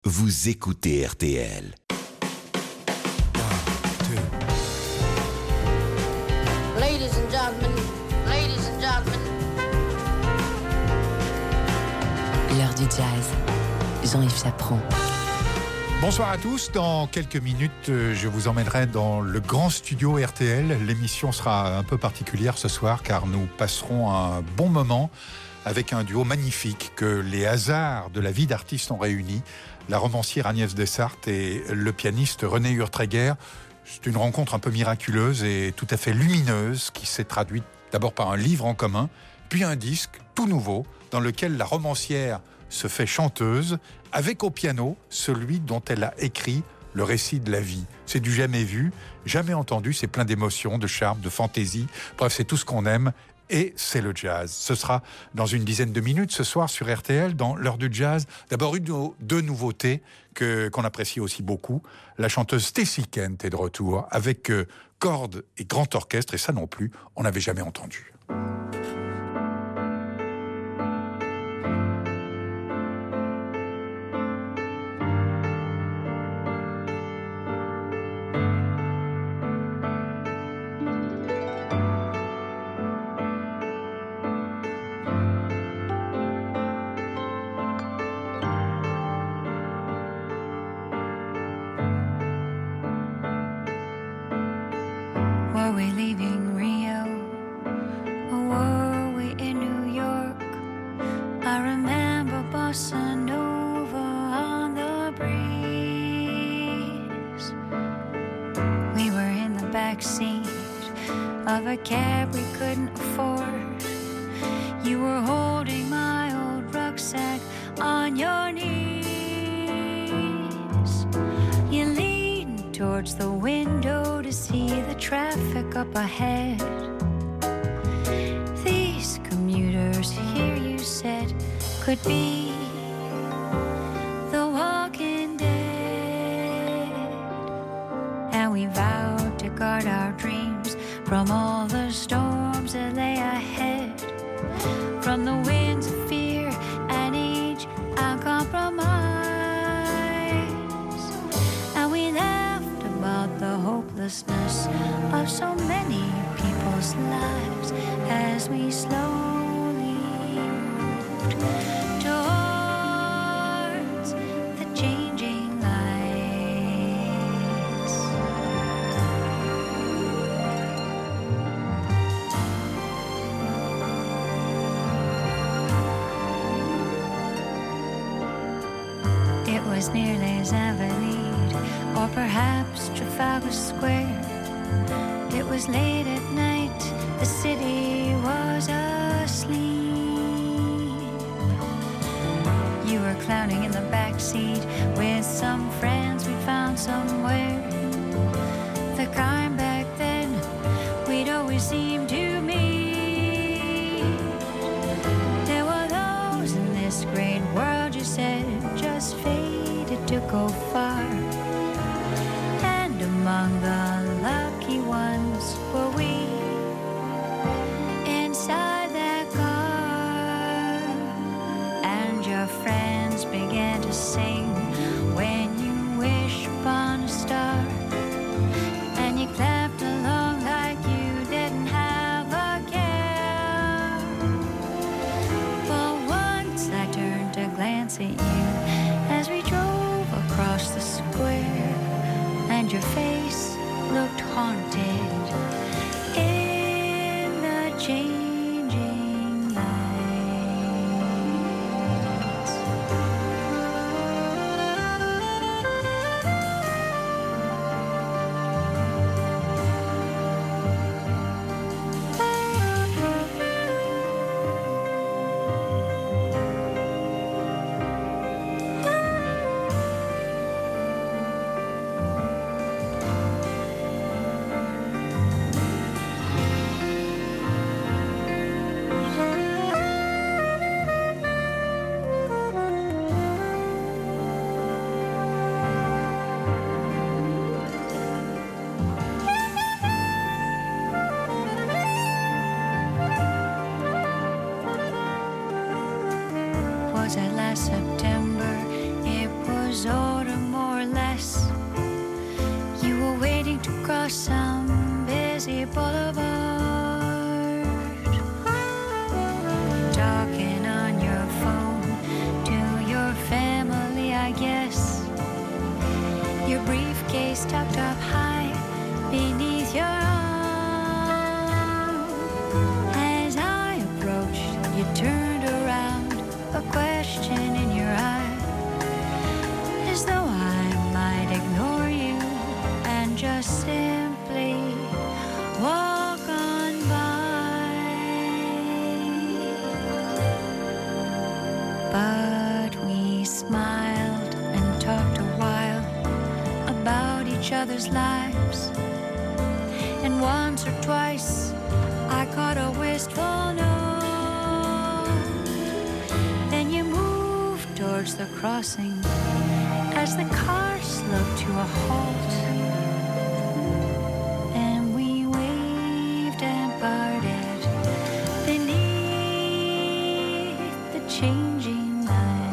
Vous écoutez RTL. Ladies and gentlemen, ladies and gentlemen. L'heure du jazz. Jean-Yves Chaperon. Bonsoir à tous. Dans quelques minutes, je vous emmènerai dans le grand studio RTL. L'émission sera un peu particulière ce soir car nous passerons un bon moment avec un duo magnifique que les hasards de la vie d'artiste ont réuni. La romancière Agnès Dessarthe et le pianiste René Urtreger. C'est une rencontre un peu miraculeuse et tout à fait lumineuse qui s'est traduite d'abord par un livre en commun, puis un disque tout nouveau dans lequel la romancière se fait chanteuse avec au piano celui dont elle a écrit le récit de la vie. C'est du jamais vu, jamais entendu, c'est plein d'émotions, de charme, de fantaisie. Bref, c'est tout ce qu'on aime. Et c'est le jazz. Ce sera dans une dizaine de minutes ce soir sur RTL dans l'heure du jazz. D'abord deux nouveautés qu'on apprécie aussi beaucoup. La chanteuse Stacey Kent est de retour avec cordes et grand orchestre, et ça non plus, on n'avait jamais entendu. Were we leaving Rio, or were we in New York? I remember bossa nova on the breeze. We were in the back seat of a cab we couldn't afford. You were holding my old rucksack on your knees. You leaned towards the window to see the traffic up ahead. These commuters here, you said, could be the walking dead. And we vowed to guard our dreams from all the storms that lay ahead, from the winds of fear and each uncompromised. And we laughed about the hopelessness of so many people's lives as we slowly moved towards the changing lights. It was near Les Invalides, or perhaps Trafalgar Square. It was late at night, the city was asleep. You were clowning in the back seat with some friends we'd found somewhere. The kind back then we'd always seem to meet. There were those in this great world, you said, just fated to go far. And among the lucky ones were we, inside that car. And your friends began to sing when you wish upon a star. And you clapped along like you didn't have a care. But once I turned to glance at you as we drove across the square, and your face looked haunted in the changing lights. was it last September? It was Boulevard. Talking on your phone to your family, I guess. Your briefcase tucked up high beneath your arm. As I approached, you turned around, a question in your eye, as though I might ignore you and just simply walk on by. But we smiled and talked a while about each other's lives, and once or twice I caught a wistful note. Then you moved towards the crossing as the car slowed to a halt, and we waved and parted beneath the changing lights.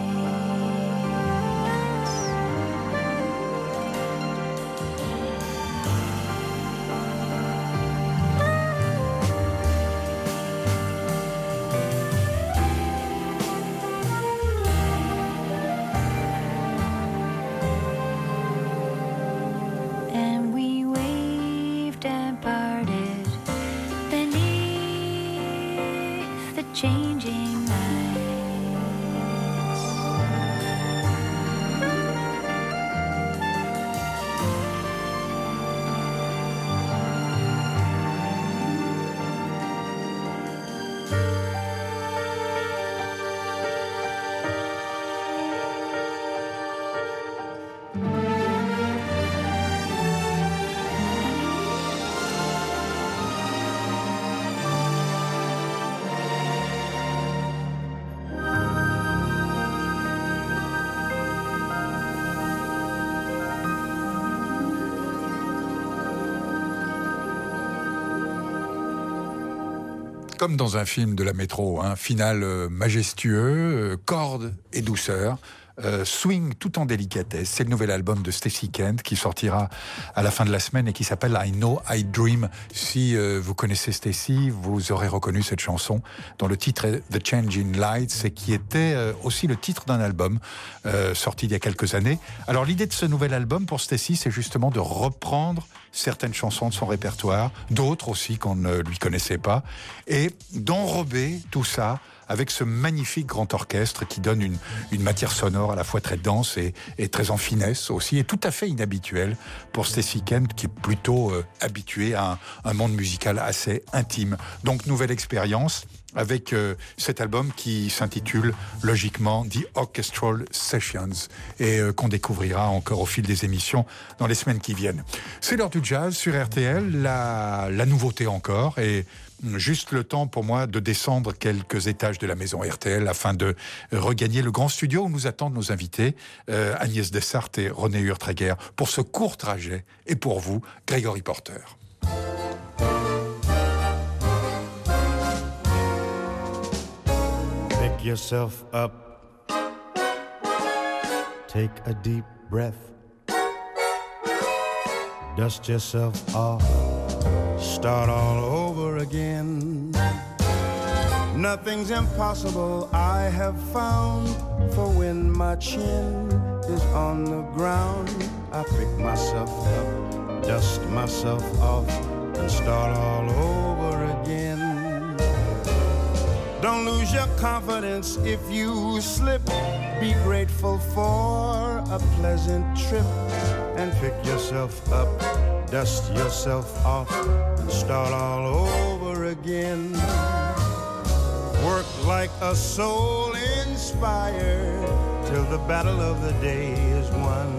And we waved and parted beneath the changing lights. Comme dans un film de la métro, un final majestueux, cordes et douceur. Swing tout en délicatesse. C'est le nouvel album de Stacey Kent qui sortira à la fin de la semaine et qui s'appelle I Know I Dream. Si vous connaissez Stacey, vous aurez reconnu cette chanson dont le titre est The Changing Lights et qui était aussi le titre d'un album sorti il y a quelques années. Alors l'idée de ce nouvel album pour Stacey, c'est justement de reprendre certaines chansons de son répertoire, d'autres aussi qu'on ne lui connaissait pas, et d'enrober tout ça avec ce magnifique grand orchestre qui donne une matière sonore à la fois très dense et très en finesse aussi, et tout à fait inhabituelle pour Stacey Kent, qui est plutôt habituée à un monde musical assez intime. Donc, nouvelle expérience avec cet album qui s'intitule logiquement The Orchestral Sessions et qu'on découvrira encore au fil des émissions dans les semaines qui viennent. C'est l'heure du jazz sur RTL, la nouveauté encore, et juste le temps pour moi de descendre quelques étages de la maison RTL afin de regagner le grand studio où nous attendent nos invités, Agnès Dessart et René Hurträger, pour ce court trajet, et pour vous, Gregory Porter. Pick yourself up, take a deep breath, dust yourself off, start all over again. Nothing's impossible, I have found, for when my chin is on the ground, I pick myself up, dust myself off, and start all over again. Don't lose your confidence if you slip. Be grateful for a pleasant trip and pick yourself up, dust yourself off, and start all over again. Work like a soul inspired till the battle of the day is won.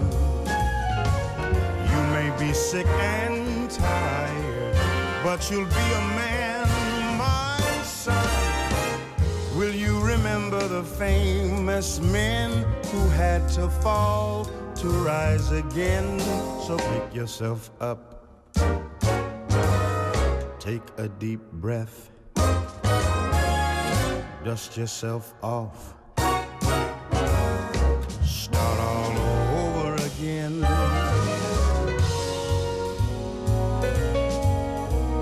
You may be sick and tired, but you'll be a man, my son. Will you remember the famous men who had to fall to rise again? So pick yourself up, take a deep breath, dust yourself off, start all over again.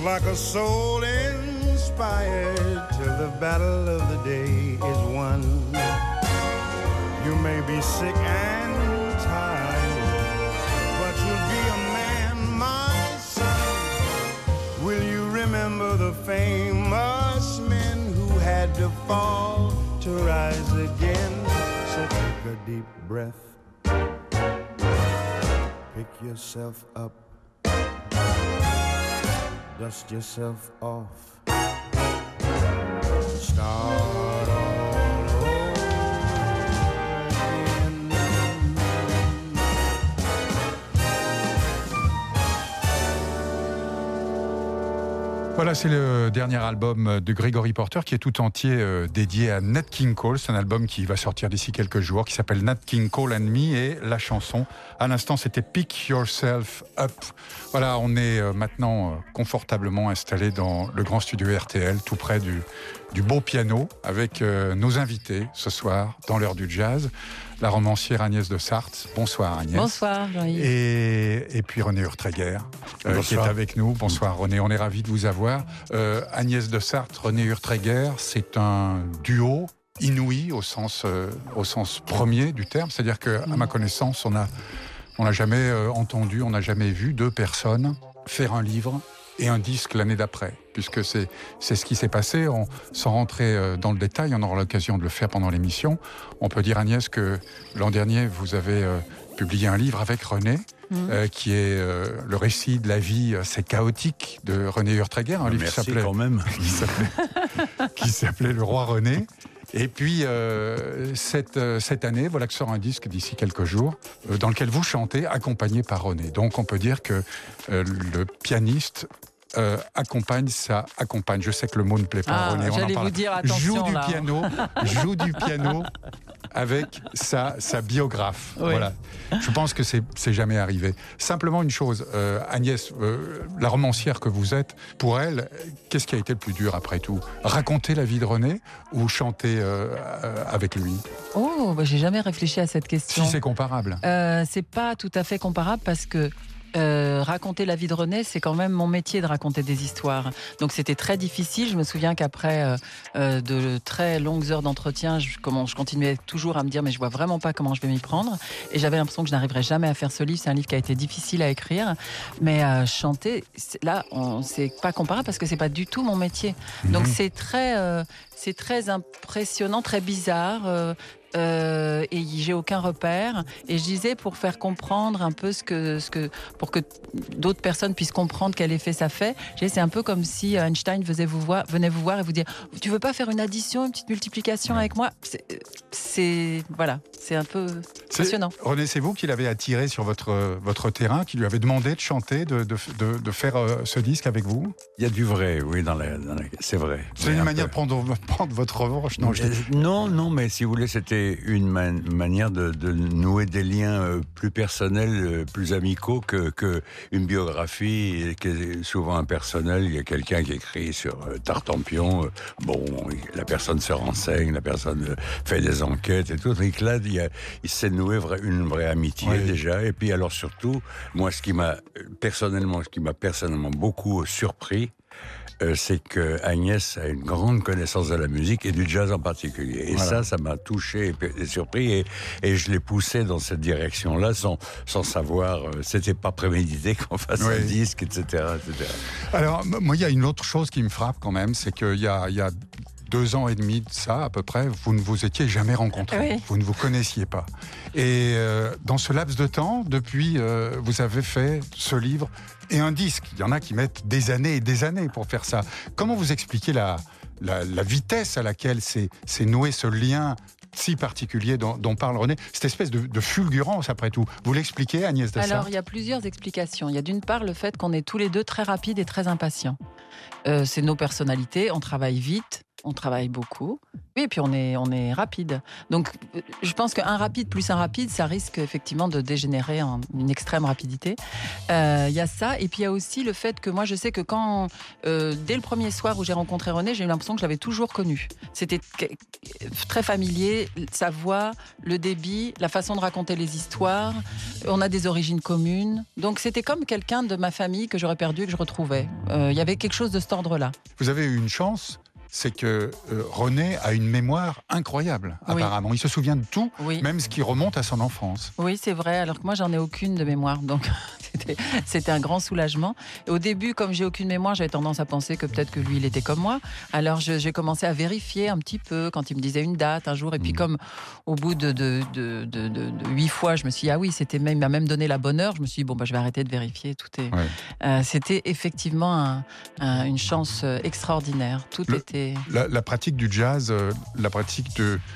like a soul inspired till the battle of the day is won. You may be sick and tired, but you'll be a man, my son. Will you remember the famous men who had to fall to rise again? So take a deep breath, pick yourself up, dust yourself off, start all over again. Voilà, c'est le dernier album de Gregory Porter qui est tout entier dédié à Nat King Cole. C'est un album qui va sortir d'ici quelques jours, qui s'appelle Nat King Cole and Me, et la chanson, à l'instant, c'était Pick Yourself Up. Voilà, on est maintenant confortablement installé dans le grand studio RTL, tout près du beau piano, avec nos invités ce soir dans l'heure du jazz. La romancière Agnès de Sarthe. Bonsoir Agnès. Bonsoir Jean-Yves. Et puis René Urtréguer qui est avec nous. Bonsoir René, on est ravis de vous avoir. Agnès de Sarthe, René Urtréguer, c'est un duo inouï au sens premier du terme. C'est-à-dire qu'à ma connaissance, on n'a jamais entendu, on n'a jamais vu deux personnes faire un livre et un disque l'année d'après, puisque c'est ce qui s'est passé. Sans rentrer dans le détail, on aura l'occasion de le faire pendant l'émission. On peut dire, Agnès, que l'an dernier, vous avez publié un livre avec René, qui est le récit de la vie assez chaotique de René Urtréguer, un livre qui s'appelait Le Roi René. Et puis, cette année, voilà que sort un disque d'ici quelques jours, dans lequel vous chantez, accompagné par René. Donc, on peut dire que le pianiste accompagne. Je sais que le mot ne plaît pas à René. J'allais vous dire, attention, joue du piano avec sa biographe. Oui. Voilà. Je pense que c'est jamais arrivé. Simplement une chose, Agnès, la romancière que vous êtes, pour elle, qu'est-ce qui a été le plus dur après tout ? Raconter la vie de René ou chanter avec lui ? Oh, j'ai jamais réfléchi à cette question. Si c'est comparable. C'est pas tout à fait comparable parce que raconter la vie de René, c'est quand même mon métier de raconter des histoires. Donc c'était très difficile. Je me souviens qu'après de très longues heures d'entretien, je continuais toujours à me dire mais je vois vraiment pas comment je vais m'y prendre. Et j'avais l'impression que je n'arriverais jamais à faire ce livre. C'est un livre qui a été difficile à écrire. Mais chanter, là, c'est pas comparable parce que c'est pas du tout mon métier. Donc c'est très impressionnant, très bizarre. Et j'ai aucun repère. Et je disais, pour faire comprendre un peu pour que d'autres personnes puissent comprendre quel effet ça fait, c'est un peu comme si Einstein venait vous voir et vous dire tu veux pas faire une addition, une petite multiplication avec moi? C'est un peu passionnant. René, c'est vous qui l'avez attiré sur votre terrain, qui lui avez demandé de chanter, de faire ce disque avec vous? Il y a du vrai, oui, c'est vrai. C'est une manière de prendre votre revanche? Non, mais si vous voulez, c'était une manière de nouer des liens plus personnels, plus amicaux que une biographie qui est souvent impersonnelle. Il y a quelqu'un qui écrit sur Tartampion, la personne se renseigne, la personne fait des enquêtes et tout. Et que là, il s'est noué une vraie amitié déjà. Et puis alors surtout, moi, ce qui m'a personnellement beaucoup surpris, c'est que Agnès a une grande connaissance de la musique et du jazz en particulier. Et ça m'a touché et surpris. Et je l'ai poussé dans cette direction-là sans savoir. C'était pas prémédité qu'on fasse un disque, etc. Alors, moi, il y a une autre chose qui me frappe quand même, c'est qu'il y a 2 ans et demi de ça, à peu près, vous ne vous étiez jamais rencontrés. Oui. Vous ne vous connaissiez pas. Et dans ce laps de temps, depuis, vous avez fait ce livre et un disque. Il y en a qui mettent des années et des années pour faire ça. Comment vous expliquez la vitesse à laquelle s'est noué ce lien si particulier dont parle René, cette espèce de fulgurance après tout? Vous l'expliquez, Agnès de Sarthe? Alors, il y a plusieurs explications. Il y a d'une part le fait qu'on est tous les deux très rapides et très impatients. C'est nos personnalités, on travaille vite. on travaille beaucoup. Oui, et puis on est rapide. Donc, je pense qu'un rapide plus un rapide, ça risque effectivement de dégénérer en une extrême rapidité. Il y a ça, et puis il y a aussi le fait que moi, je sais que quand, dès le premier soir où j'ai rencontré René, j'ai eu l'impression que je l'avais toujours connu. C'était très familier, sa voix, le débit, la façon de raconter les histoires. On a des origines communes. Donc, c'était comme quelqu'un de ma famille que j'aurais perdu et que je retrouvais. Il y avait quelque chose de cet ordre-là. Vous avez eu une chance, c'est que René a une mémoire incroyable, Oui. apparemment. Il se souvient de tout, Oui. même ce qui remonte à son enfance. Oui, c'est vrai, alors que moi, j'en ai aucune de mémoire. Donc, c'était un grand soulagement. Et au début, comme j'ai aucune mémoire, j'avais tendance à penser que peut-être que lui, il était comme moi. Alors, j'ai commencé à vérifier un petit peu quand il me disait une date un jour. Et puis, comme au bout de 8 fois, je me suis dit, ah oui, il m'a même donné la bonne heure. Je me suis dit, bon, je vais arrêter de vérifier. C'était effectivement une chance extraordinaire. Tout était... La pratique du jazz, la pratique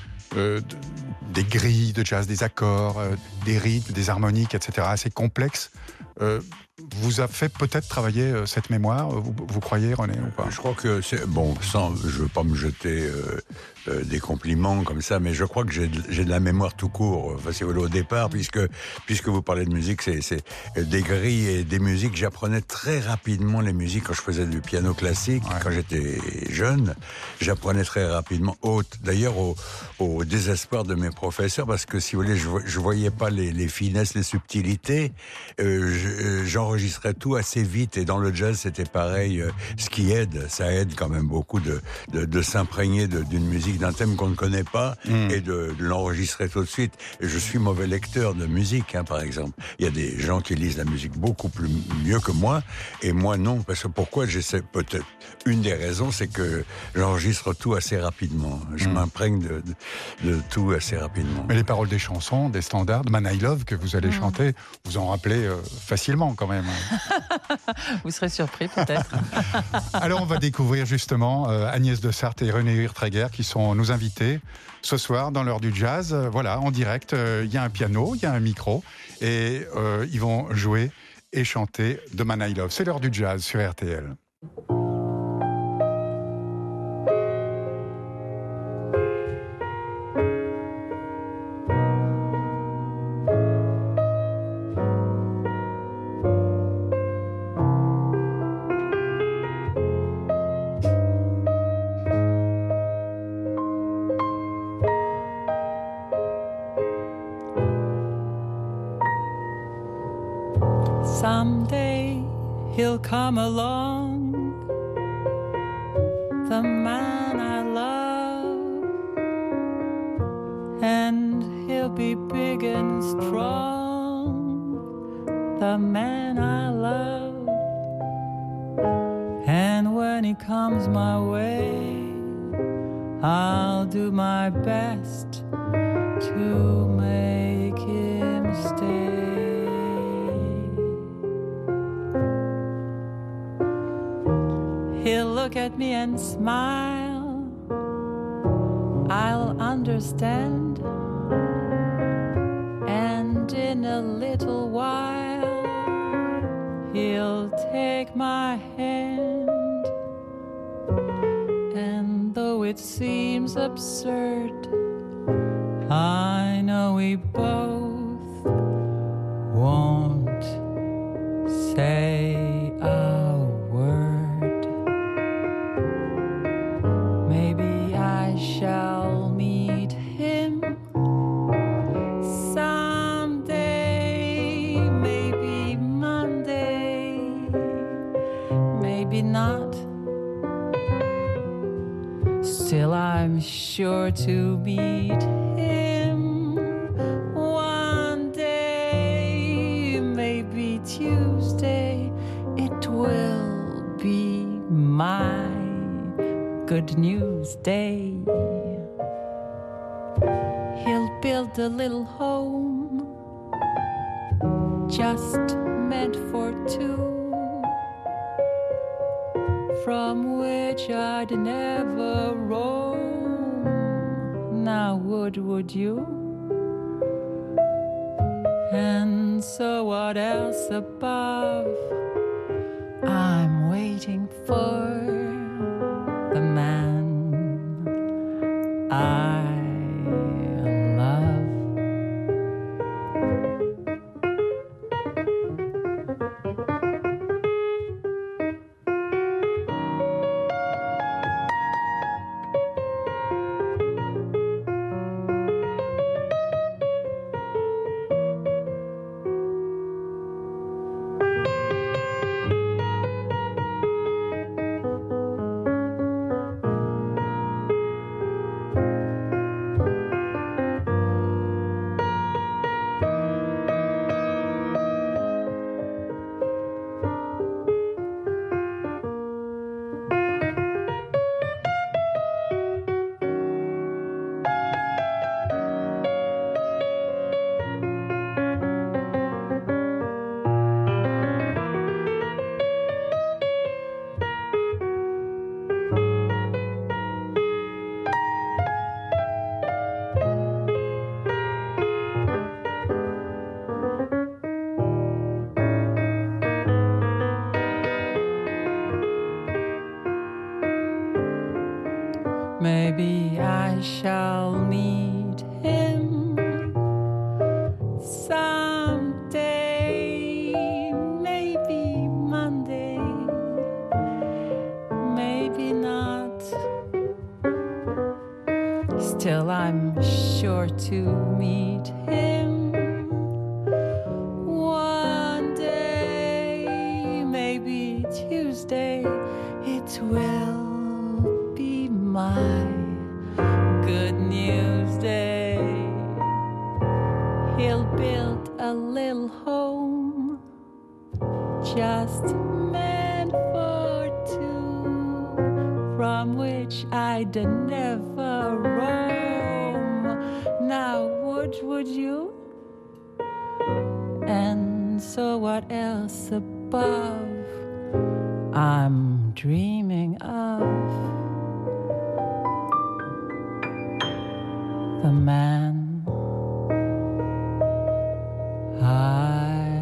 des grilles de jazz, des accords, des rythmes, des harmoniques, etc., assez complexes, vous a fait peut-être travailler cette mémoire, vous croyez, René, ou pas ? Je crois que c'est... Bon, je ne veux pas me jeter des compliments comme ça, mais je crois que j'ai de la mémoire tout court. Enfin, c'est au départ, puisque vous parlez de musique, c'est des grilles et des musiques. J'apprenais très rapidement les musiques quand je faisais du piano classique, quand j'étais jeune. J'apprenais très rapidement, d'ailleurs au désespoir de mes professeurs, parce que si vous voulez, je voyais pas les finesses, les subtilités. J'enregistrais tout assez vite, et dans le jazz, c'était pareil. Ce qui aide, ça aide quand même beaucoup de s'imprégner d'une musique, d'un thème qu'on ne connaît pas, et de l'enregistrer tout de suite. Et je suis mauvais lecteur de musique, par exemple. Il y a des gens qui lisent la musique beaucoup mieux que moi, et moi non, parce que pourquoi j'essaie, peut-être, une des raisons, c'est que j'enregistre tout assez rapidement. Je m'imprègne de tout assez rapidement. Mais les paroles des chansons, des standards, Man I Love, que vous allez chanter, vous en rappelez facilement quand même. Vous serez surpris peut-être. Alors on va découvrir justement Agnès de Sarthe et René Hurträger qui sont nos invités ce soir dans l'heure du jazz. Voilà, en direct, il y a un piano, il y a un micro, et ils vont jouer et chanter de Man I Love. C'est l'heure du jazz sur RTL. Someday he'll come along, the man I love, and he'll be big and strong, the man I love. And when he comes my way, I'll do my best to make him stay. He'll look at me and smile, I'll understand, and in a little while he'll take my hand. And though it seems absurd, I know we both won't say a word. Maybe I shall meet him someday, maybe Monday, maybe not. Still I'm sure to meet him one day, maybe Tuesday. It will be my good news day. He'll build a little home just meant for two, from which I'd never roam. Now would you? And so what else above? I'm waiting for the man I love. Maybe I shall meet him someday, maybe Monday, maybe not. Still, I'm sure to meet him one day, maybe Tuesday. It will be my good news day. He'll build a little home just meant for two, from which I'd never roam. Now would you? And so what else above I'm dreaming of? The man I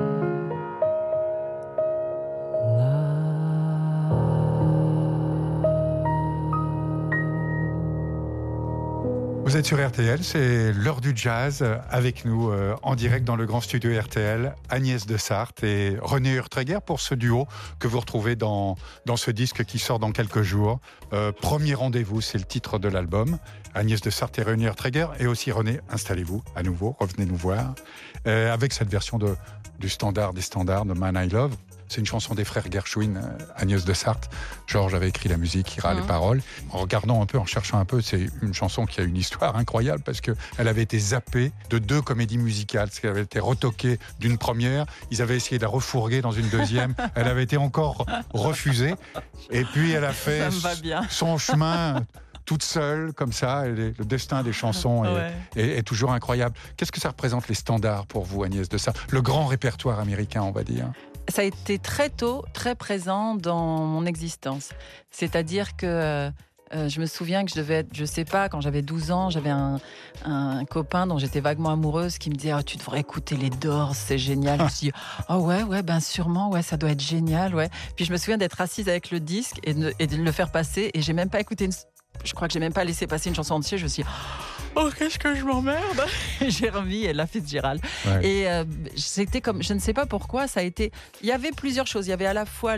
love. Vous êtes sur RTL, c'est l'heure du jazz avec nous en direct dans le grand studio RTL, Agnès de Sarthe et René Urtreger pour ce duo que vous retrouvez dans ce disque qui sort dans quelques jours. Premier rendez-vous, c'est le titre de l'album. Agnès de Sarthe et René Urtreger, et aussi René, installez-vous à nouveau, revenez nous voir, avec cette version du standard des standards de Man I Love. C'est une chanson des frères Gershwin, Agnès de Sarthe. Georges avait écrit la musique, Ira les paroles. En regardant un peu, en cherchant un peu, c'est une chanson qui a une histoire incroyable parce qu'elle avait été zappée de 2 comédies musicales. Elle avait été retoquée d'une première. Ils avaient essayé de la refourguer dans une deuxième. Elle avait été encore refusée. Et puis elle a fait son chemin toute seule, comme ça. Le destin des chansons est toujours incroyable. Qu'est-ce que ça représente, les standards, pour vous, Agnès de Sarthe? Le grand répertoire américain, on va dire. Ça a été très tôt, très présent dans mon existence. C'est-à-dire que je me souviens que je devais être, je sais pas, quand j'avais 12 ans, j'avais un copain dont j'étais vaguement amoureuse qui me disait tu devrais écouter les Doors, c'est génial. Je me suis dit ouais, ben sûrement, ouais, ça doit être génial, ouais. Puis je me souviens d'être assise avec le disque et de le faire passer, et j'ai même pas écouté je crois que j'ai même pas laissé passer une chanson entière. Je me suis dit qu'est-ce que je m'emmerde. J'ai remis Ella Fitzgerald. Ouais. Et c'était comme, je ne sais pas pourquoi, ça a été. Il y avait plusieurs choses. Il y avait à la fois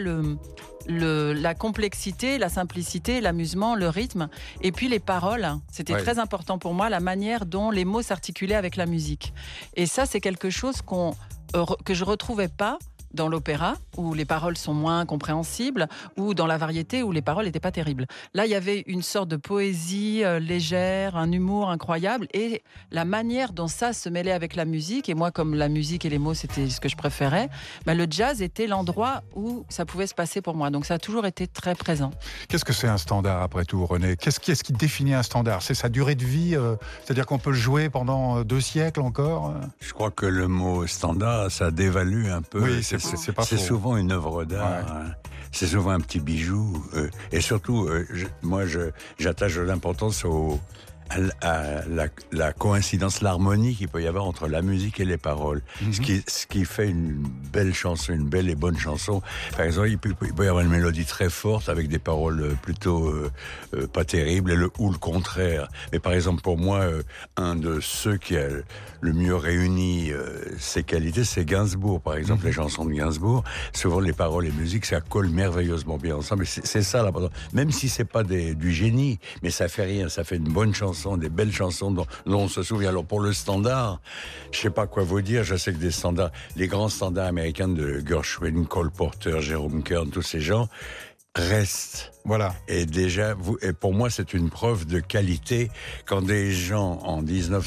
la complexité, la simplicité, l'amusement, le rythme, et puis les paroles. C'était très important pour moi, la manière dont les mots s'articulaient avec la musique. Et ça, c'est quelque chose que je retrouvais pas dans l'opéra, où les paroles sont moins compréhensibles, ou dans la variété, où les paroles n'étaient pas terribles. Là, il y avait une sorte de poésie légère, un humour incroyable, et la manière dont ça se mêlait avec la musique, et moi, comme la musique et les mots, c'était ce que je préférais, le jazz était l'endroit où ça pouvait se passer pour moi. Donc ça a toujours été très présent. Qu'est-ce que c'est un standard, après tout, René? Qu'est-ce qui définit un standard? C'est sa durée de vie, c'est-à-dire qu'on peut le jouer pendant 2 siècles encore? Je crois que le mot standard, ça dévalue un peu. Oui, c'est souvent une œuvre d'art. Ouais. C'est souvent un petit bijou. Et surtout, moi, j'attache de l'importance à la coïncidence, l'harmonie qu'il peut y avoir entre la musique et les paroles. Ce qui fait une belle chanson, une belle et bonne chanson. Par exemple, il peut y avoir une mélodie très forte avec des paroles plutôt pas terribles, ou le contraire. Mais par exemple, pour moi, un de ceux qui a le mieux réuni ces qualités, c'est Gainsbourg, par exemple. Les chansons de Gainsbourg, souvent les paroles et musique, ça colle merveilleusement bien ensemble. C'est ça l'important. Même si c'est pas du génie, mais ça fait rien. Ça fait une bonne chanson, des belles chansons dont on se souvient. Alors pour le standard, je sais pas quoi vous dire. Je sais que des standards, les grands standards américains de Gershwin, Cole Porter, Jerome Kern, tous ces gens restent. Voilà. Et déjà, et pour moi, c'est une preuve de qualité quand des gens en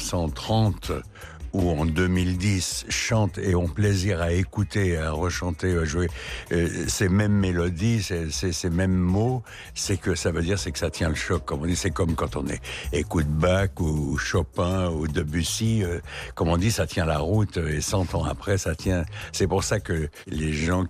1930 ou en 2010 chantent et ont plaisir à écouter, à rechanter, à jouer ces mêmes mélodies, ces mêmes mots, c'est que ça veut dire, c'est que ça tient le choc. Comme on dit, c'est comme quand on écoute Bach ou Chopin ou Debussy, comme on dit, ça tient la route et 100 ans après, ça tient. C'est pour ça que les gens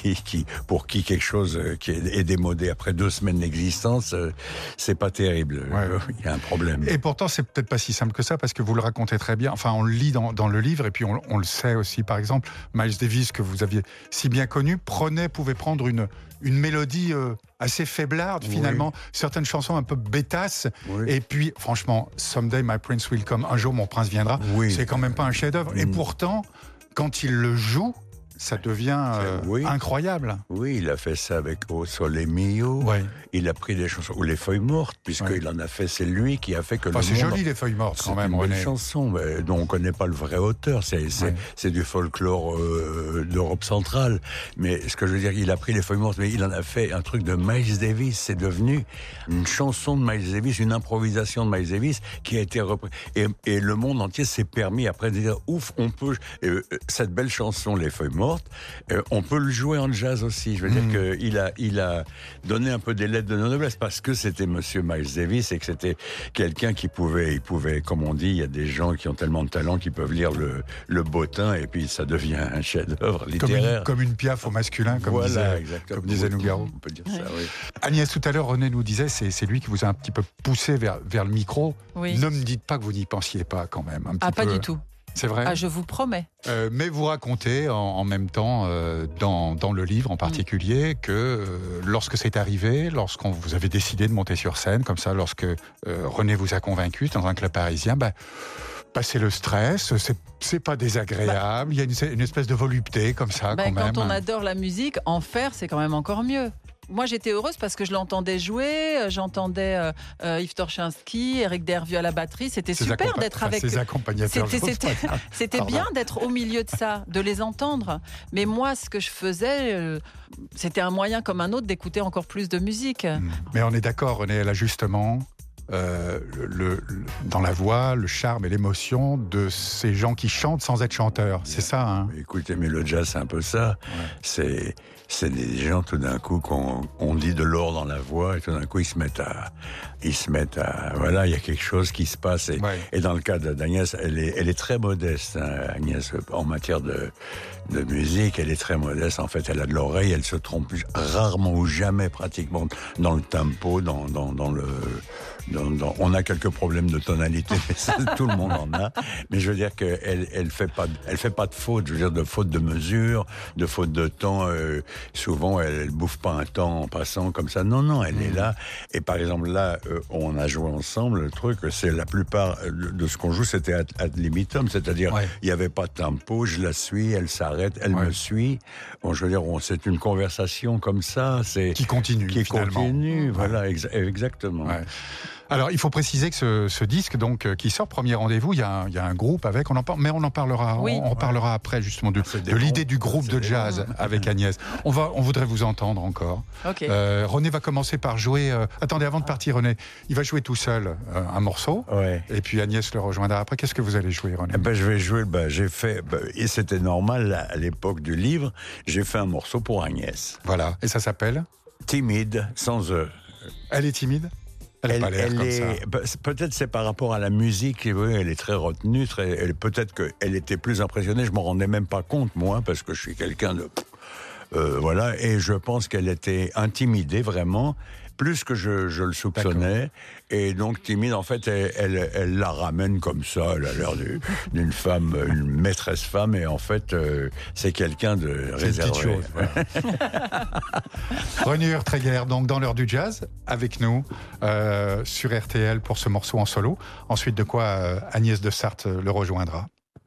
pour qui quelque chose qui est démodé après 2 semaines d'existence, c'est pas terrible. Ouais. Il y a un problème. Et pourtant, c'est peut-être pas si simple que ça, parce que vous le racontez très bien. Enfin, on le lit dans le livre, et puis on le sait aussi. Par exemple, Miles Davis, que vous aviez si bien connu, pouvait prendre une mélodie assez faiblarde, finalement. Certaines chansons un peu bêtasses. Oui. Et puis, franchement, Someday My Prince Will Come, un jour mon prince viendra, c'est quand même pas un chef-d'œuvre. Et pourtant, quand il le joue, ça devient incroyable. Oui, il a fait ça avec Au Sole Mio. Ouais. Il a pris des chansons, ou Les Feuilles Mortes, puisqu'il en a fait, c'est lui qui a fait que c'est joli, Les Feuilles Mortes, quand même. C'est une belle chanson, mais dont on ne connaît pas le vrai auteur. C'est du folklore d'Europe centrale. Mais ce que je veux dire, il a pris Les Feuilles Mortes, mais il en a fait un truc de Miles Davis. C'est devenu une chanson de Miles Davis, une improvisation de Miles Davis qui a été reprise. Et le monde entier s'est permis après de dire, ouf, on peut... cette belle chanson, Les Feuilles Mortes, on peut le jouer en jazz aussi. Je veux dire qu'il a donné un peu des lettres de noblesse parce que c'était Monsieur Miles Davis et que c'était quelqu'un qui pouvait, comme on dit, il y a des gens qui ont tellement de talent qui peuvent lire le bottin et puis ça devient un chef-d'œuvre littéraire. Comme une Piaf au masculin, comme disait Nougaro. On peut dire ça, oui. Agnès, tout à l'heure, René nous disait, c'est lui qui vous a un petit peu poussé vers le micro. Oui. Ne me dites pas que vous n'y pensiez pas quand même. Pas du tout. C'est vrai. Je vous promets. Mais vous racontez en même temps, dans le livre en particulier, que lorsque c'est arrivé, lorsqu'on vous avez décidé de monter sur scène, comme ça, lorsque René vous a convaincu dans un club parisien, passer le stress, c'est pas désagréable, il y a une espèce de volupté comme ça quand même. Quand on adore la musique, en faire, c'est quand même encore mieux. Moi, j'étais heureuse parce que je l'entendais jouer, j'entendais Yves Torchinski, Eric Dervieux à la batterie. C'était super d'être avec eux. Ses accompagnateurs. C'était bien d'être au milieu de ça, de les entendre. Mais moi, ce que je faisais, c'était un moyen comme un autre d'écouter encore plus de musique. Mais on est d'accord, René, là justement... dans la voix, le charme et l'émotion de ces gens qui chantent sans être chanteurs. C'est ça, hein. Écoutez, mais le jazz, c'est un peu ça. Ouais. C'est des gens, tout d'un coup, qu'on dit de l'or dans la voix, et tout d'un coup, ils se mettent à... Voilà, il y a quelque chose qui se passe. Et dans le cas d'Agnès, elle est très modeste, hein, Agnès, en matière de musique, elle est très modeste. En fait, elle a de l'oreille, elle se trompe rarement ou jamais, pratiquement, dans le tempo, dans le... on a quelques problèmes de tonalité, mais ça, tout le monde en a. Mais je veux dire qu'elle fait pas de faute. Je veux dire de faute de mesure, de faute de temps. Souvent, elle bouffe pas un temps en passant comme ça. Non, elle est là. Et par exemple là, on a joué ensemble. Le truc, c'est la plupart de ce qu'on joue, c'était ad libitum, c'est-à-dire il y avait pas de tempo. Je la suis, elle s'arrête, elle me suit. Bon, je veux dire, c'est une conversation comme ça, qui continue. Voilà, exactement. Ouais. Alors, il faut préciser que ce disque, donc, qui sort, Premier Rendez-vous, il y a un groupe avec, mais on en parlera, on parlera après, justement, de l'idée du groupe de jazz avec Agnès. On voudrait vous entendre encore. Okay. René va commencer par jouer, attendez, avant de partir, René, il va jouer tout seul un morceau, et puis Agnès le rejoindra après. Qu'est-ce que vous allez jouer, René? Je vais jouer, et c'était normal, à l'époque du livre, j'ai fait un morceau pour Agnès. Voilà, et ça s'appelle? Timide, sans eux. Elle est timide? Elle n'a pas l'air comme ça. Peut-être c'est par rapport à la musique, elle est très retenue, peut-être qu'elle était plus impressionnée, je m'en rendais même pas compte, moi, parce que je suis quelqu'un de... voilà, et je pense qu'elle était intimidée, vraiment, plus que je le soupçonnais. Et donc, Timide, en fait, elle la ramène comme ça. Elle a l'air d'une femme, une maîtresse femme, et en fait, c'est quelqu'un de réservé. C'est une petite chose, voilà. René Urtréguer, donc dans l'heure du jazz, avec nous sur RTL pour ce morceau en solo. Ensuite de quoi Agnès de Sarthe le rejoindra.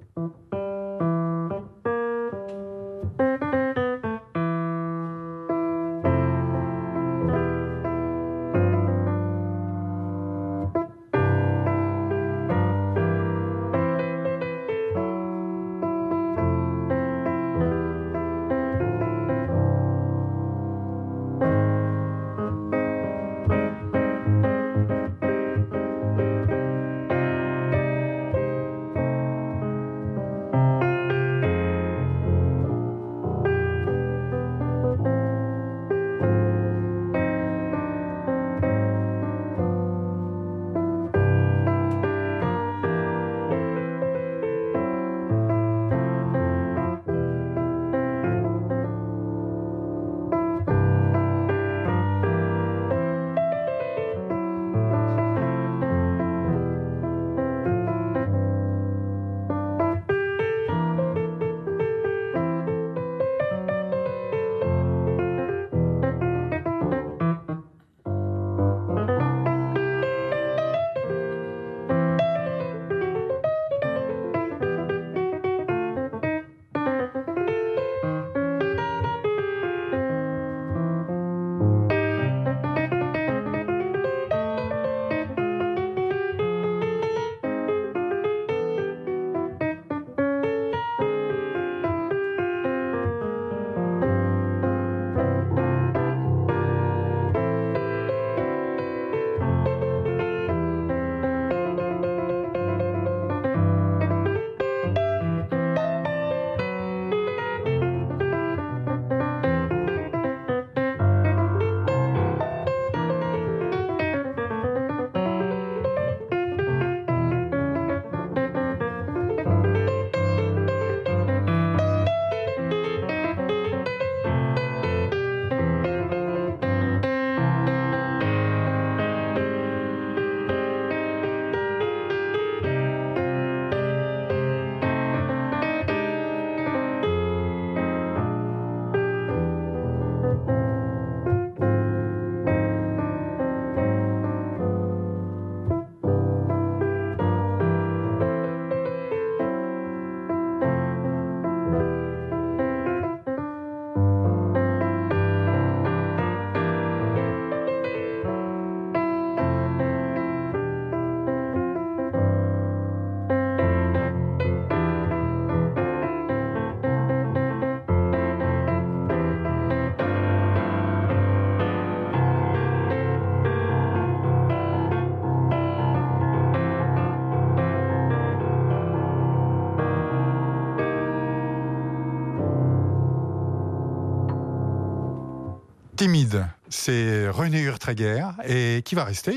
Timide, c'est René Urtréguer et qui va rester.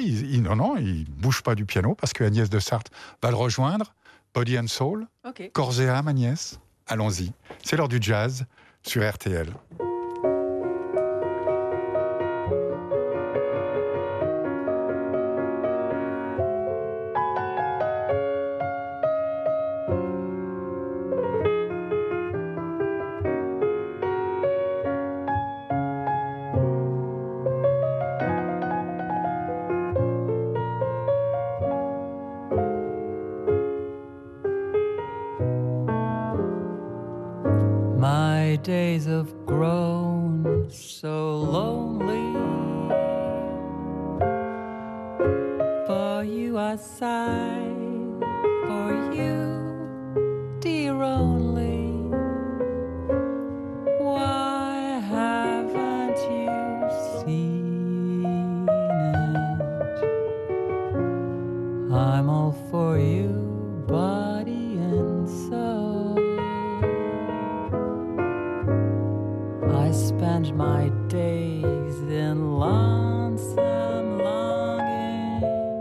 Il bouge pas du piano parce que Agnès de Sarthe va le rejoindre. Body and Soul, Okay. Corps et âme, Agnès. Allons-y. C'est l'heure du jazz sur RTL. My days have grown so lonely. For you I sigh, for you, dear only. Why haven't you seen it? I'm all for you, body and soul. I spend my days in lonesome longing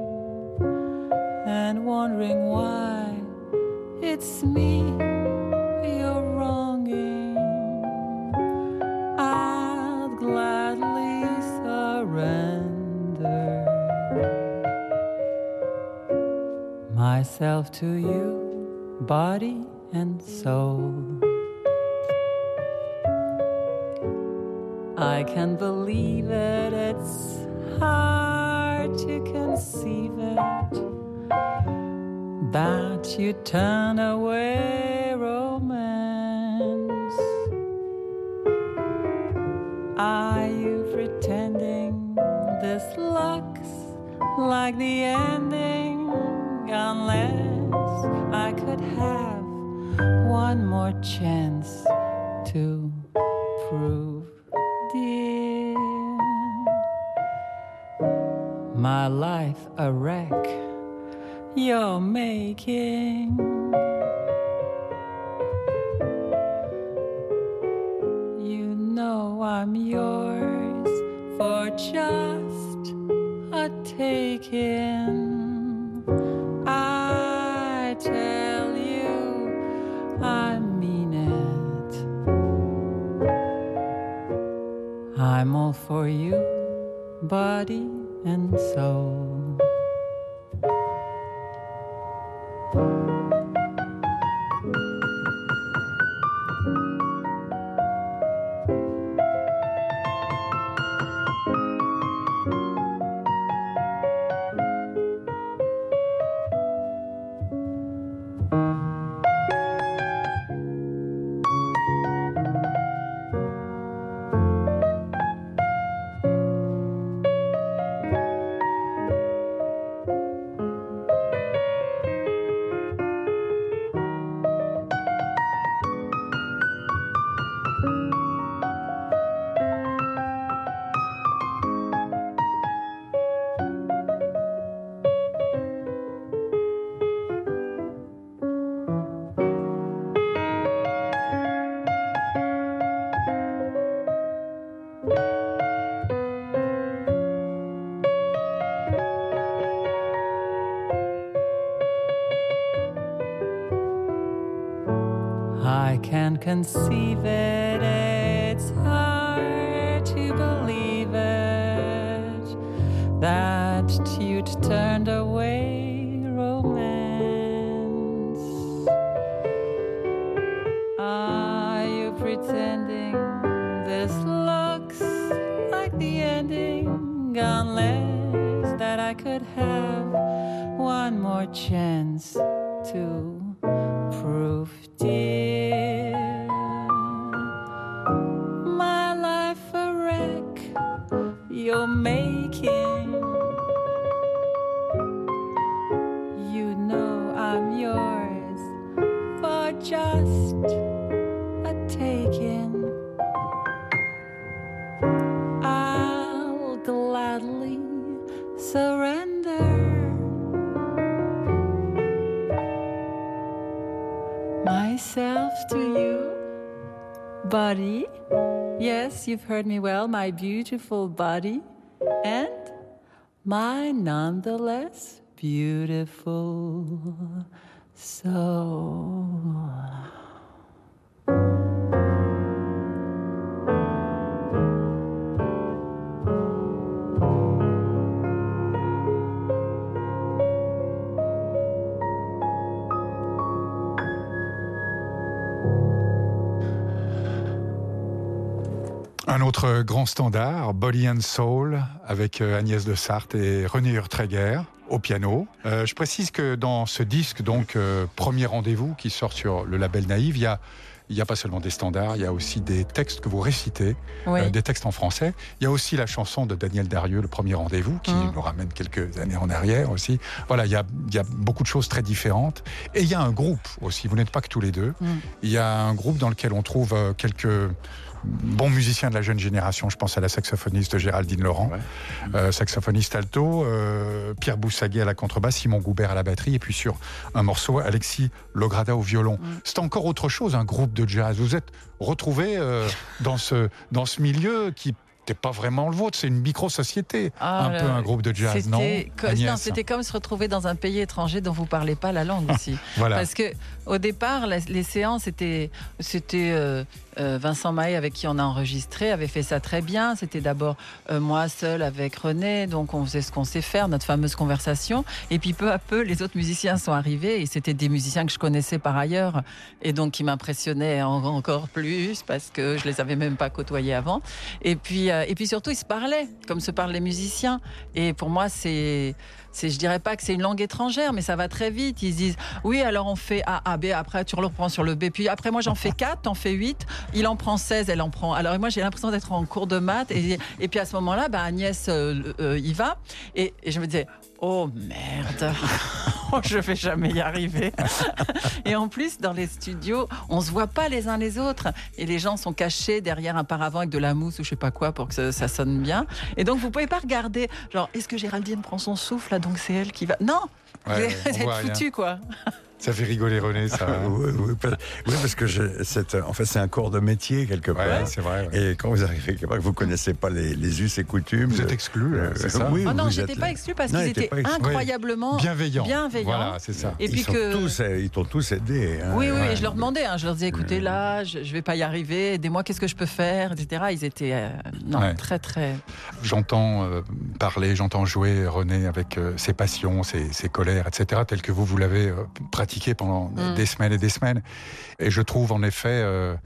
and wondering why it's me you're wronging. I'd gladly surrender myself to you, body and soul. I can't believe it, it's hard to conceive it, that you turn away romance. Are you pretending this looks like the ending? Unless I could have one more chance to prove, dear, my life a wreck you're making. You know I'm yours for just a taking. I tell you, I mean it. I'm all for you, body and soul. I can't conceive it, it's hard to believe it, that you'd turned away romance. Are you pretending this looks like the ending? Unless that I could have one more chance to prove, dear, my life a wreck you're making. You know I'm yours for just a taking. I'll gladly surrender myself to you, body. Yes, you've heard me well, my beautiful body, and my nonetheless beautiful soul. Un autre grand standard, Body and Soul, avec Agnès de Sarthe et René Urtreger au piano. Je précise que dans ce disque, donc Premier Rendez-vous, qui sort sur le label Naïve, il n'y a pas seulement des standards, il y a aussi des textes que vous récitez, Oui. des textes en français. Il y a aussi la chanson de Daniel Darieux, Le Premier Rendez-vous, qui nous ramène quelques années en arrière aussi. Voilà, il y a beaucoup de choses très différentes. Et il y a un groupe aussi, vous n'êtes pas que tous les deux. Il y a un groupe dans lequel on trouve quelques bons musiciens de la jeune génération. Je pense à la saxophoniste Géraldine Laurent, saxophoniste alto, Pierre Boussaguet à la contrebasse, Simon Goubert à la batterie, et puis sur un morceau, Alexis Lograda au violon. C'est encore autre chose, un groupe de jazz. Vous êtes retrouvés dans ce milieu qui n'était pas vraiment le vôtre, c'est une micro-société, peu un groupe de jazz, non Non, c'était comme se retrouver dans un pays étranger dont vous ne parlez pas la langue aussi. Voilà. Parce que au départ, les séances, c'était Vincent Mahé, avec qui on a enregistré, avait fait ça très bien. C'était d'abord moi seule avec René, donc on faisait ce qu'on sait faire, notre fameuse conversation. Et puis peu à peu, les autres musiciens sont arrivés et c'était des musiciens que je connaissais par ailleurs et donc qui m'impressionnaient encore plus parce que je les avais même pas côtoyés avant. Et puis surtout, ils se parlaient comme se parlent les musiciens. Et pour moi, je dirais pas que c'est une langue étrangère, mais ça va très vite. Ils se disent, oui, alors on fait A, B, après tu le reprends sur le B, puis après moi j'en fais 4, t'en fais 8, il en prend 16, elle en prend. Alors moi j'ai l'impression d'être en cours de maths, et puis à ce moment-là, Agnès y va, et je me disais, oh merde, je vais jamais y arriver. Et en plus, dans les studios, on se voit pas les uns les autres, et les gens sont cachés derrière un paravent avec de la mousse ou je sais pas quoi pour que ça sonne bien. Et donc vous pouvez pas regarder, genre, est-ce que Géraldine prend son souffle là, donc c'est elle qui va. Non, Ouais, vous êtes foutu quoi. Ça fait rigoler René, ça. Oui, parce que en fait, c'est un corps de métier, quelque part. Ouais, c'est vrai. Ouais. Et quand vous arrivez quelque part, que vous ne connaissez pas les us et coutumes... Vous êtes exclu, c'est ça? Oui, Oh non, vous j'étais êtes pas là. exclu parce Non, qu'ils ils étaient étaient pas exclus. incroyablement Bienveillants. bienveillants. Voilà, c'est ça. Et puis Ils t'ont tous aidé. Hein. Oui, et je leur demandais, je leur disais, écoutez, là, je vais pas y arriver, aidez-moi, qu'est-ce que je peux faire, etc. Ils étaient très, très... J'entends parler, j'entends jouer René avec ses passions, ses colères, etc., telles que vous l'avez pratiqué pendant des semaines et des semaines. Et je trouve en effet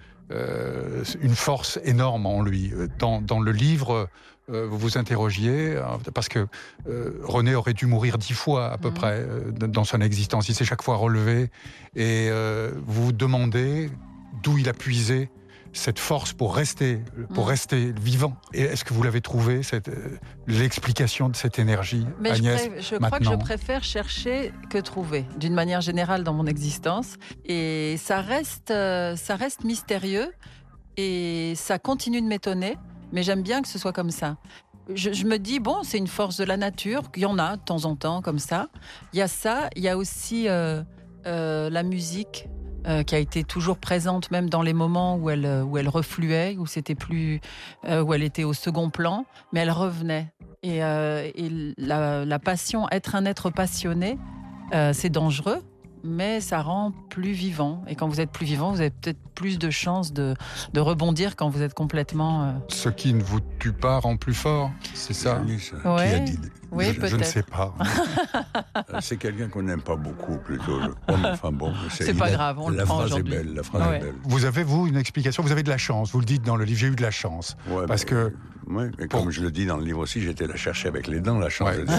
une force énorme en lui. Dans le livre, vous vous interrogiez, parce que René aurait dû mourir 10 fois à peu près dans son existence. Il s'est chaque fois relevé. Et vous vous demandez d'où il a puisé cette force pour rester vivant. Et est-ce que vous l'avez trouvé, l'explication de cette énergie, Mais Agnès, je crois que je préfère chercher que trouver, d'une manière générale dans mon existence. Et ça reste mystérieux et ça continue de m'étonner, mais j'aime bien que ce soit comme ça. Je me dis, bon, c'est une force de la nature, qu'il y en a de temps en temps comme ça. Il y a ça, il y a aussi la musique, qui a été toujours présente même dans les moments où elle refluait, où c'était plus, où elle était au second plan, mais elle revenait. Et la passion, être un être passionné, c'est dangereux, mais ça rend plus vivant. Et quand vous êtes plus vivant, vous avez peut-être plus de chances de rebondir quand vous êtes complètement... Ce qui ne vous tue pas rend plus fort, c'est ça? Oui, ça. Ouais. Qui a dit? Oui, Je ne sais pas. C'est quelqu'un qu'on n'aime pas beaucoup, plutôt. Je crois, mais enfin bon, c'est pas grave, on le prend aujourd'hui. La phrase est belle. Vous avez, vous, une explication? Vous avez de la chance, vous le dites dans le livre, j'ai eu de la chance. Ouais, parce que... Ouais, et comme je le dis dans le livre aussi, j'étais la chercher avec les dents, la chance. Ouais.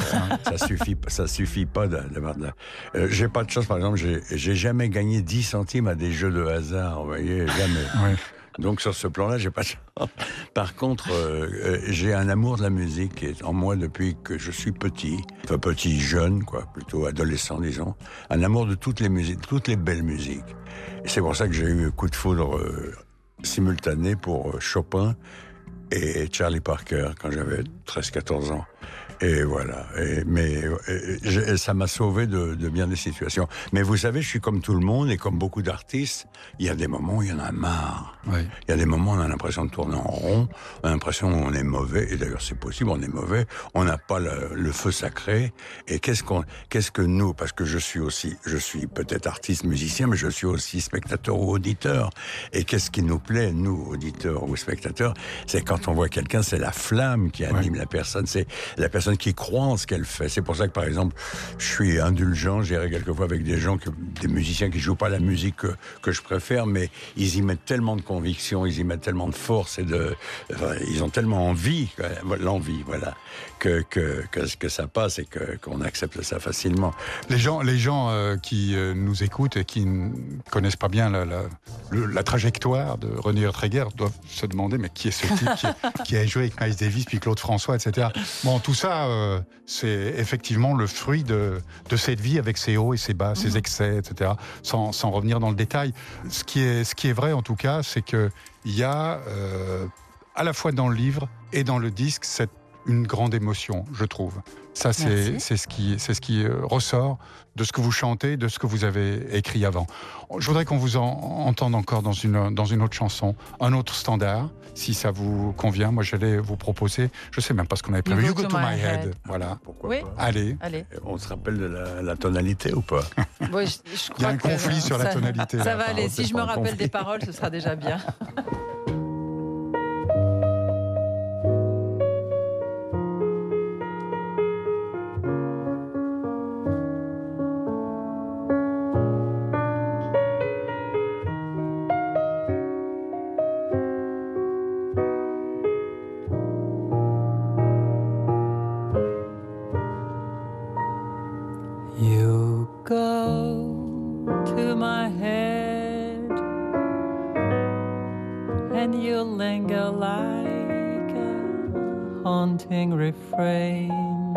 Ça suffit pas d'avoir de la... j'ai pas de chance, par exemple, j'ai jamais gagné 10 centimes à des jeux de hasard, vous voyez, jamais. Ouais. Donc sur ce plan-là, j'ai pas de chance. Par contre, j'ai un amour de la musique qui est en moi depuis que je suis petit, enfin petit, jeune, quoi, plutôt adolescent, disons. Un amour de toutes les musiques, toutes les belles musiques. Et c'est pour ça que j'ai eu un coup de foudre simultané pour Chopin et Charlie Parker quand j'avais 13-14 ans. Et voilà. Mais ça m'a sauvé de bien des situations. Mais vous savez, je suis comme tout le monde et comme beaucoup d'artistes. Il y a des moments où il y en a marre. Oui. Il y a des moments où on a l'impression de tourner en rond. On a l'impression qu'on est mauvais. Et d'ailleurs, c'est possible, on est mauvais. On n'a pas le feu sacré. Et qu'est-ce que nous, parce que je suis peut-être artiste, musicien, mais je suis aussi spectateur ou auditeur. Et qu'est-ce qui nous plaît, nous, auditeurs ou spectateurs? C'est quand on voit quelqu'un, c'est la flamme qui anime la personne. C'est la personne qui croit en ce qu'elle fait. C'est pour ça que, par exemple, je suis indulgent, j'irai quelquefois avec des musiciens qui jouent pas la musique que je préfère, mais ils y mettent tellement de conviction, ils y mettent tellement de force ils ont tellement envie, l'envie, voilà, que ça passe et qu'on accepte ça facilement. Les gens qui nous écoutent et qui ne connaissent pas bien la trajectoire de René Urtreger doivent se demander, mais qui est ce type qui a joué avec Miles Davis, puis Claude François, etc. Bon, tout ça, c'est effectivement le fruit de cette vie avec ses hauts et ses bas, ses excès, etc. Sans revenir dans le détail. Ce qui est vrai, en tout cas, c'est qu'il y a, à la fois dans le livre et dans le disque, une grande émotion, je trouve. Ça, c'est ce qui ressort de ce que vous chantez, de ce que vous avez écrit avant. Je voudrais qu'on vous entende encore dans une autre chanson, un autre standard, si ça vous convient. Moi, j'allais vous proposer, je sais même pas ce qu'on avait prévu. You Go to My Head. Voilà. Pourquoi oui. pas. Allez. On se rappelle de la tonalité ou pas? Bon, je crois Il y a un conflit sur la tonalité. Ça va aller. Si je me rappelle des paroles, ce sera déjà bien. You go to my head and you linger like a haunting refrain,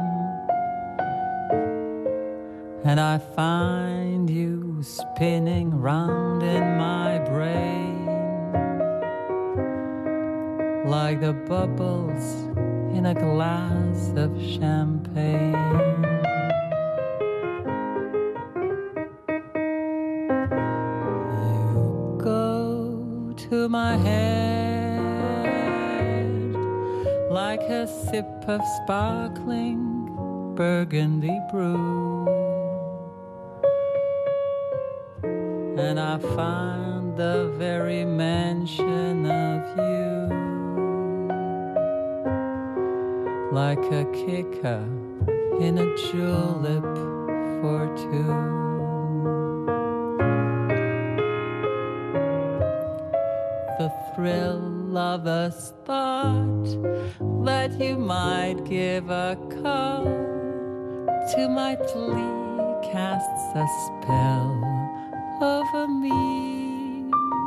and I find you spinning round in my brain like the bubbles in a glass of champagne. You go to my head like a sip of sparkling burgundy brew, and I find the very mention of you like a kicker in a julep for two. The thrill of a thought that you might give a call to my plea casts a spell over me.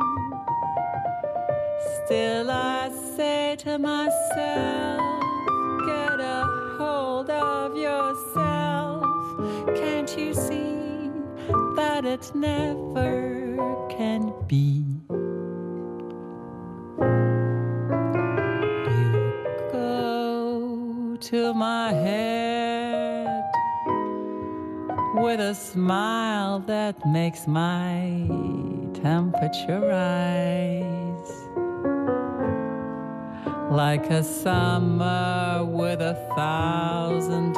Still I say to myself, get a hold of yourself. Can't you see that it never can be? You go to my head with a smile that makes my temperature rise, like a summer with 1,000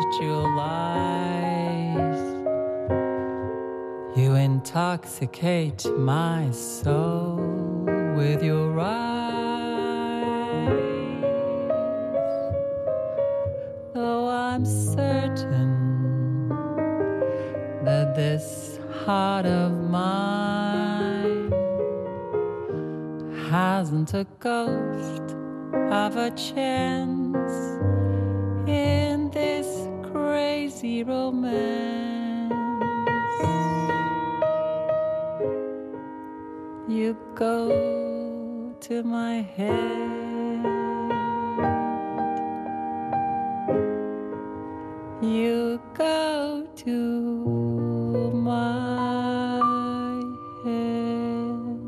Julys. You intoxicate my soul with your eyes, though I'm certain that this heart of mine hasn't a ghost of a chance in this crazy romance. You go to my head, you go to my head.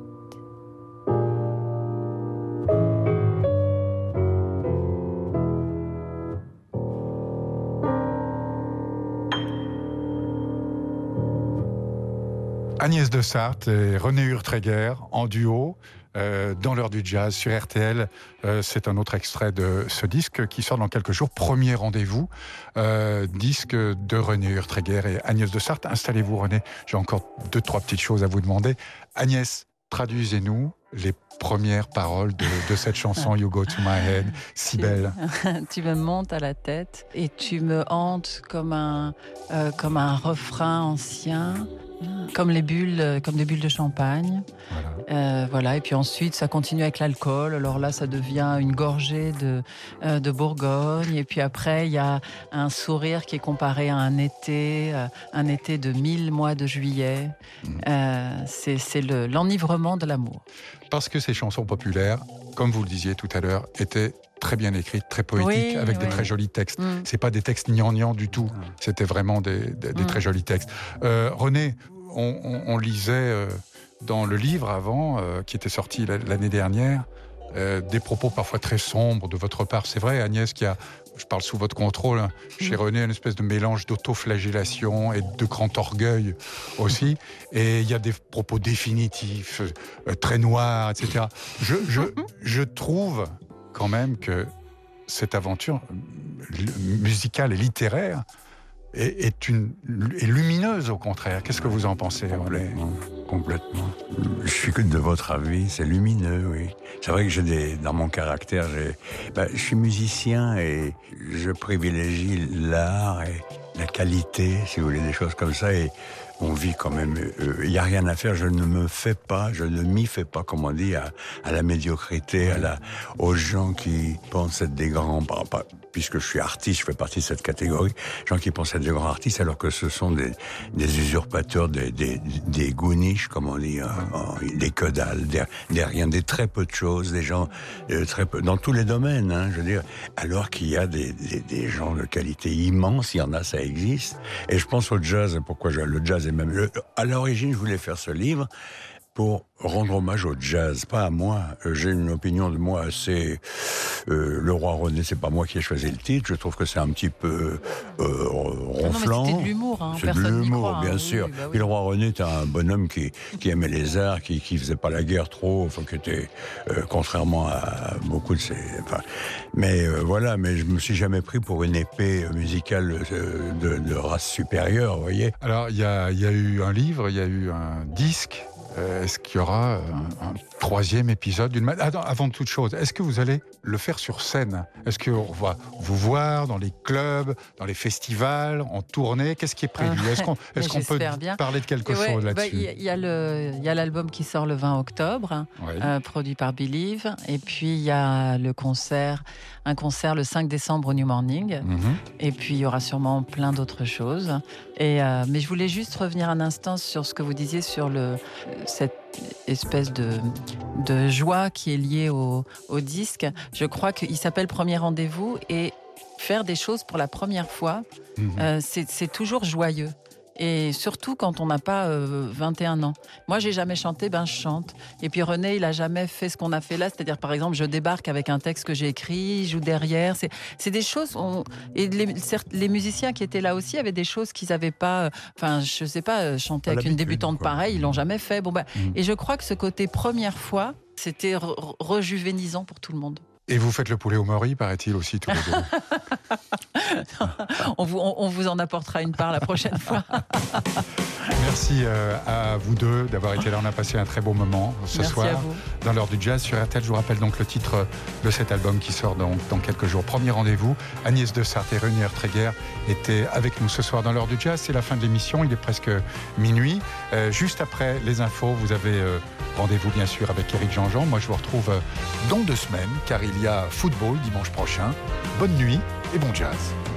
Agnès de Sarthe et René Urtréguer en duo dans l'heure du jazz sur RTL. C'est un autre extrait de ce disque qui sort dans quelques jours. Premier rendez-vous, disque de René Urtréguer et Agnès de Sarthe. Installez-vous René, j'ai encore 2-3 petites choses à vous demander. Agnès, traduisez-nous les premières paroles de cette chanson You Go To My Head, si belle. Tu me montes à la tête et tu me hantes comme un refrain ancien, comme des bulles de champagne. Voilà. Et puis ensuite, ça continue avec l'alcool. Alors là, ça devient une gorgée de Bourgogne. Et puis après, il y a un sourire qui est comparé à un été de 1000 mois de juillet. C'est l'enivrement de l'amour. Parce que ces chansons populaires, comme vous le disiez tout à l'heure, étaient très bien écrites, très poétiques, avec des très jolis textes. C'est pas des textes gnangnans du tout. C'était vraiment des très jolis textes. René, on lisait dans le livre avant, qui était sorti l'année dernière, des propos parfois très sombres de votre part. C'est vrai, Agnès, qu'il y a, je parle sous votre contrôle, chez René, une espèce de mélange d'autoflagellation et de grand orgueil aussi. Et il y a des propos définitifs, très noirs, etc. Je trouve quand même que cette aventure musicale et littéraire est lumineuse, au contraire. Qu'est-ce que vous en pensez, René ? Complètement. Je suis que de votre avis, c'est lumineux, oui. C'est vrai que dans mon caractère, je suis musicien et je privilégie l'art la qualité, si vous voulez, des choses comme ça. Et on vit quand même. Il n'y a rien à faire. Je ne m'y fais pas, comme on dit, à la médiocrité, aux gens qui pensent être des grands. Puisque je suis artiste, je fais partie de cette catégorie. Gens qui pensent être des grands artistes, alors que ce sont des usurpateurs, des gouniches, comme on dit, des que dalle, des rien, des très peu de choses, des gens très peu, dans tous les domaines, je veux dire. Alors qu'il y a des gens de qualité immense, il y en a, ça existe. Et je pense au jazz. Pourquoi le jazz est même. À l'origine, je voulais faire ce livre pour rendre hommage au jazz, pas à moi. J'ai une opinion de moi assez... Le Roi René, c'est pas moi qui ai choisi le titre. Je trouve que c'est un petit peu ronflant. Non, mais c'était de l'humour, c'est de l'humour, bien sûr. Oui, bah oui. Et le Roi René était un bonhomme qui aimait les arts, qui faisait pas la guerre trop, enfin, qui était contrairement à beaucoup de ses... Enfin, mais voilà, mais je me suis jamais pris pour une épée musicale de race supérieure, vous voyez. Alors, il y a eu un livre, il y a eu un disque. Est-ce qu'il y aura un troisième épisode d'une avant toute chose, est-ce que vous allez le faire sur scène? Est-ce qu'on va vous voir dans les clubs, dans les festivals, en tournée? Qu'est-ce qui est prévu? Est-ce qu'on peut parler de quelque chose là-dessus? Il y a l'album qui sort le 20 octobre, produit par Believe. Et puis il y a un concert le 5 décembre au New Morning. Et puis il y aura sûrement plein d'autres choses. Mais je voulais juste revenir un instant sur ce que vous disiez sur cette espèce de joie qui est liée au disque. Je crois qu'il s'appelle Premier Rendez-vous, et faire des choses pour la première fois, c'est toujours joyeux. Et surtout quand on n'a pas 21 ans. Moi, j'ai jamais chanté, je chante. Et puis René, il a jamais fait ce qu'on a fait là. C'est-à-dire, par exemple, je débarque avec un texte que j'ai écrit, je joue derrière. C'est des choses... Et les musiciens qui étaient là aussi avaient des choses qu'ils n'avaient pas... je sais pas, chanter avec une débutante pareille, ils l'ont jamais fait. Et je crois que ce côté première fois, c'était rejuvénisant pour tout le monde. Et vous faites le poulet au mori, paraît-il, aussi, tous les deux. on vous en apportera une part la prochaine fois. Merci à vous deux d'avoir été là. On a passé un très beau moment ce soir dans l'heure du jazz sur RTL. Je vous rappelle donc le titre de cet album qui sort dans quelques jours. Premier Rendez-vous. Agnès de Sarthe et René Ertreguer étaient avec nous ce soir dans l'heure du jazz. C'est la fin de l'émission. Il est presque minuit. Juste après les infos, vous avez rendez-vous bien sûr avec Éric Jean-Jean. Moi, je vous retrouve dans 2 semaines car il y a football dimanche prochain. Bonne nuit et bon jazz.